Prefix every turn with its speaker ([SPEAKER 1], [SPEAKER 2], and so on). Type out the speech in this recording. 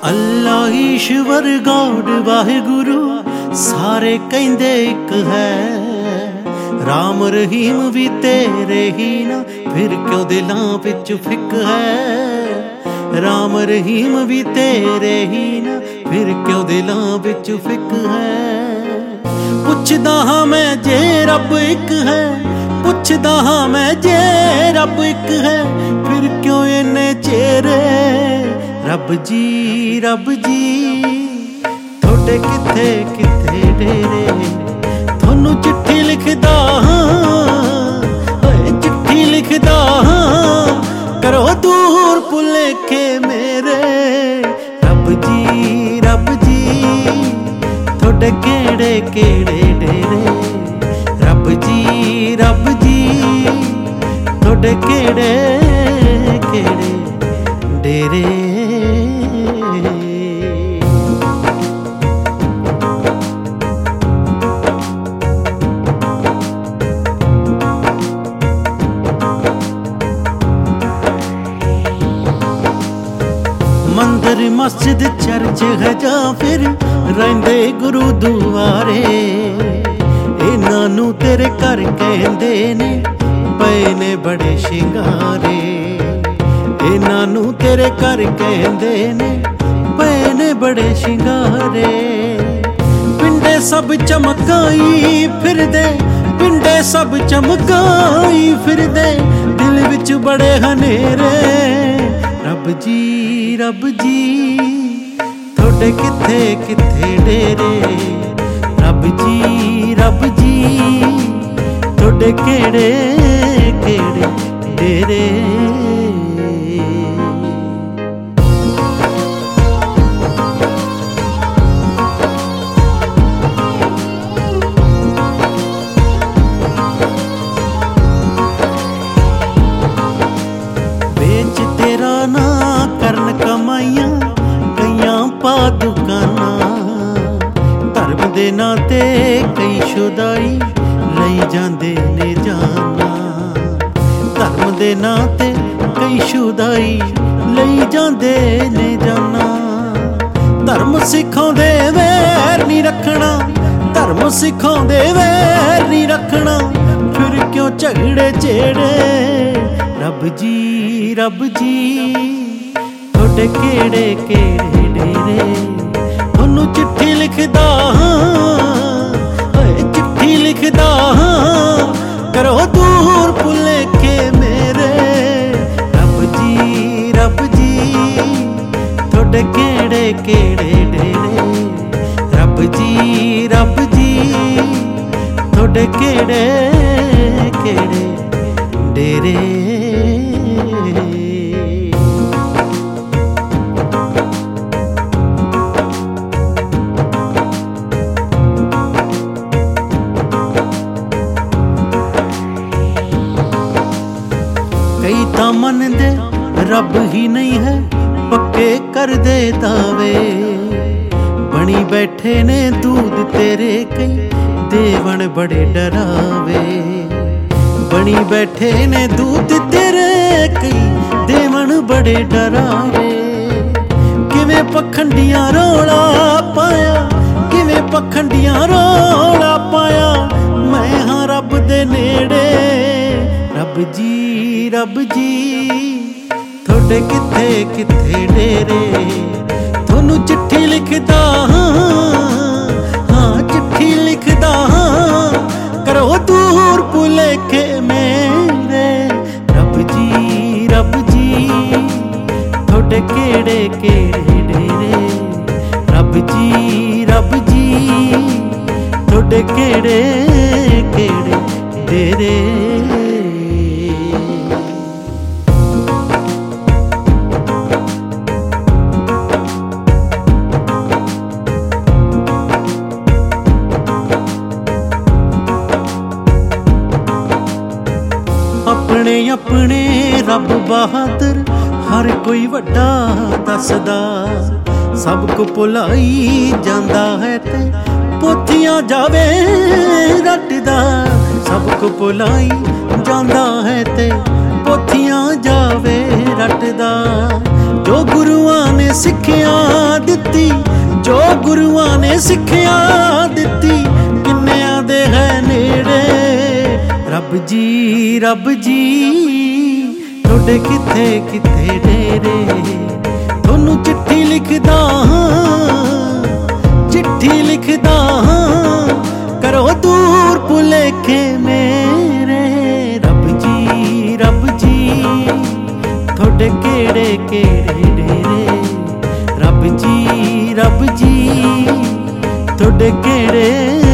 [SPEAKER 1] ਅੱਲਾ ਈਸ਼ਵਰ God Waheguru ਸਾਰੇ ਕਹਿੰਦੇ ਇੱਕ ਹੈ। ਰਾਮ ਰਹੀਮ ਵੀ ਤੇਰੇ ਹੀ ਨਾ, ਫਿਰ ਕਿਉਂ ਦਿਲਾਂ ਵਿੱਚ ਫਿੱਕ ਹੈ। ਰਾਮ ਰਹੀਮ ਵੀ ਤੇਰੇ ਹੀ ਨਾ, ਫਿਰ ਕਿਉਂ ਦਿਲਾਂ ਵਿੱਚ ਫਿੱਕ ਹੈ। ਪੁੱਛਦਾ ਹਾਂ ਮੈਂ ਜੇ ਰੱਬ ਇੱਕ ਹੈ, ਪੁੱਛਦਾ ਹਾਂ ਮੈਂ ਜੇ ਰੱਬ ਇੱਕ ਹੈ, ਫਿਰ ਕਿਉਂ ਇੰਨੇ ਚਿਹਰੇ। ਰੱਬ ਜੀ ਰੱਬ ਜੀ ਤੁਹਾਡੇ ਕਿੱਥੇ ਕਿੱਥੇ ਡੇਰੇ। ਤੁਹਾਨੂੰ ਚਿੱਠੀ ਲਿਖਦਾ ਹਾਂ, ਓਏ ਚਿੱਠੀ ਲਿਖਦਾ ਹਾਂ, ਕਰੋ ਦੂਰ ਭੁਲੇਖੇ ਮੇਰੇ। ਰੱਬ ਜੀ ਤੁਹਾਡੇ ਕਿਹੜੇ ਕਿਹੜੇ ਡੇਰੇ। ਰੱਬ ਜੀ ਤੁਹਾਡੇ ਕਿਹੜੇ ਕਿਹੜੇ ਡੇਰੇ। ਮੰਦਰ ਮਸਜਿਦ ਚਰਚ ਹੈ ਜਾਂ ਫਿਰ ਰਹਿੰਦੇ ਗੁਰੂਦੁਆਰੇ। ਇਹਨਾਂ ਨੂੰ ਤੇਰੇ ਘਰ ਕਹਿੰਦੇ ਨੇ, ਪਏ ਨੇ ਬੜੇ ਸ਼ਿੰਗਾਰੇ। ਇਹਨਾਂ ਨੂੰ ਤੇਰੇ ਘਰ ਕਹਿੰਦੇ ਨੇ, ਪਏ ਨੇ ਬੜੇ ਸ਼ਿੰਗਾਰੇ। ਪਿੰਡੇ ਸਭ ਚਮਕਾਈ ਫਿਰਦੇ, ਪਿੰਡੇ ਸਭ ਚਮਕਾਈ ਫਿਰਦੇ, ਦਿਲ ਵਿੱਚ ਬੜੇ ਹਨੇਰੇ। ਰੱਬ ਜੀ ਤੁਹਾਡੇ ਕਿੱਥੇ ਕਿੱਥੇ ਡੇਰੇ। ਰੱਬ ਜੀ ਤੁਹਾਡੇ ਕਿਹੜੇ ਕਿਹੜੇ ਡੇਰੇ। ਵੇਚ ਤੇਰਾ ਨਾ ਕਰਨ ਕਮਾਈਆਂ ਕਈਆਂ ਪਾ ਦੁਕਾਨਾਂ। ਧਰਮ ਦੇ ਨਾਂ ਤੇ ਕਈ ਸ਼ੁਦਾਈ ਲਈ ਜਾਂਦੇ ਨੇ ਜਾਨਾਂ। ਧਰਮ ਦੇ ਨਾਂ ਤੇ ਕਈ ਸ਼ੁਦਾਈ ਲਈ ਜਾਂਦੇ ਨੇ ਜਾਨਾਂ। ਧਰਮ ਸਿਖਾਉਂਦੇ ਵੈਰ ਨਹੀਂ ਰੱਖਣਾ, ਧਰਮ ਸਿਖਾਉਂਦੇ ਵੈਰ ਨਹੀਂ ਰੱਖਣਾ, ਫਿਰ ਕਿਉਂ ਝਗੜੇ ਝੇੜੇ। ਰੱਬ ਜੀ ਤੁਹਾਡੇ ਕਿਹੜੇ ਕਿਹੜੇ ਡੇਰੇ। ਤੁਹਾਨੂੰ ਚਿੱਠੀ ਲਿਖਦਾ ਹਾਂ, ਓਏ ਚਿੱਠੀ ਲਿਖਦਾ ਹਾਂ, ਕਰੋ ਦੂਰ ਭੁਲੇਖੇ ਮੇਰੇ। ਰੱਬ ਜੀ ਤੁਹਾਡੇ ਕਿਹੜੇ ਕਿਹੜੇ ਡੇਰੇ। ਰੱਬ ਜੀ ਤੁਹਾਡੇ ਕਿਹੜੇ ਕਿਹੜੇ ਡੇਰੇ। ਕਈ ਤਾਂ ਮੰਨਦੇ ਰੱਬ ਹੀ ਨਹੀਂ ਹੈ, ਪੱਕੇ ਕਰਦੇ ਦਾਵੇ। ਬਣੀ ਬੈਠੇ ਨੇ ਦੂਧ ਤੇਰੇ ਕਈ, ਦੇਵਣ ਬੜੇ ਡਰਾਵੇ। ਬਣੀ ਬੈਠੇ ਨੇ ਦੂਧ ਤੇਰੇ ਕਈ, ਦੇਵਣ ਬੜੇ ਡਰਾਵੇ। ਕਿਵੇਂ ਪਖੰਡੀਆਂ ਰੌਲਾ ਪਾਇਆ, ਕਿਵੇਂ ਪਖੰਡੀਆਂ ਰੌਲਾ ਪਾਇਆ, ਮੈਂ ਹਾਂ ਰੱਬ ਦੇ ਨੇੜੇ। ਰੱਬ ਜੀ ਤੁਹਾਡੇ ਕਿੱਥੇ ਕਿੱਥੇ ਡੇਰੇ। ਤੁਹਾਨੂੰ ਚਿੱਠੀ ਲਿਖਦਾ ਹਾਂ, ਚਿੱਠੀ ਲਿਖਦਾ ਹਾਂ, ਕਰੋ ਦੂਰ ਭੁਲੇਖੇ ਮੇਰੇ। ਰੱਬ ਜੀ ਤੁਹਾਡੇ ਕਿਹੜੇ ਕਿਹੜੇ ਡੇਰੇ। ਰੱਬ ਜੀ ਤੁਹਾਡੇ ਕਿਹੜੇ ਕਿਹੜੇ ਡੇਰੇ। ਆਪਣੇ ਆਪਣੇ ਰੱਬ ਬਹਾਦਰ, ਹਰ ਕੋਈ ਵੱਡਾ ਦੱਸਦਾ। ਸਭ ਕੁ ਭੁਲਾਈ ਜਾਂਦਾ ਹੈ ਤੇ ਪੋਥੀਆਂ ਜਾਵੇ ਰੱਟਦਾ। ਸਭ ਕੁ ਭੁਲਾਈ ਜਾਂਦਾ ਹੈ ਤੇ ਪੋਥੀਆਂ ਜਾਵੇ ਰੱਟਦਾ। ਜੋ ਗੁਰੂਆਂ ਨੇ ਸਿੱਖਿਆ ਦਿੱਤੀ, ਜੋ ਗੁਰੂਆਂ ਨੇ ਸਿੱਖਿਆ ਦਿੱਤੀ, ਕਿੰਨਿਆਂ ਦੇ ਹੈ ਨੇੜੇ। ਰੱਬ ਜੀ ਰੱਬ ਜੀ ਤੁਹਾਡੇ ਕਿੱਥੇ ਕਿੱਥੇ ਡੇਰੇ। ਤੁਹਾਨੂੰ ਚਿੱਠੀ ਲਿਖਦਾ ਹਾਂ, ਚਿੱਠੀ ਲਿਖਦਾ ਹਾਂ, ਕਰੋ ਦੂਰ ਭੁਲੇਖੇ ਮੇਰੇ। ਰੱਬ ਜੀ ਤੁਹਾਡੇ ਕਿਹੜੇ ਕਿਹੜੇ ਡੇਰੇ। ਰੱਬ ਜੀ ਤੁਹਾਡੇ ਕਿਹੜੇ